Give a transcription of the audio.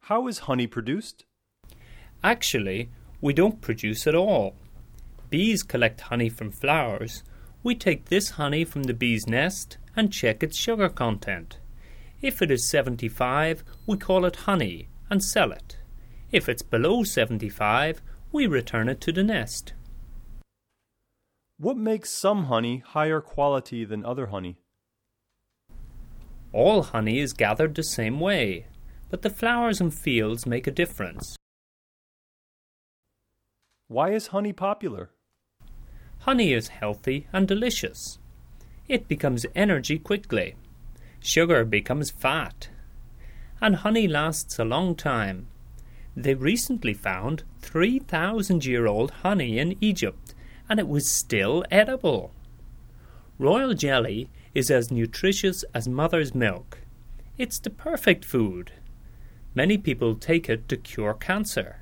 How is honey produced? Actually, we don't produce it all. Bees collect honey from flowers. We take this honey from the bee's nest and check its sugar content. If it is 75, we call it honey and sell it. If it's below 75, we return it to the nest. What makes some honey higher quality than other honey? All honey is gathered the same way, but the flowers and fields make a difference. Why is honey popular? Honey is healthy and delicious. It becomes energy quickly. Sugar becomes fat. And honey lasts a long time. They recently found 3,000-year-old honey in Egypt, and it was still edible. Royal jelly is as nutritious as mother's milk. It's the perfect food. Many people take it to cure cancer.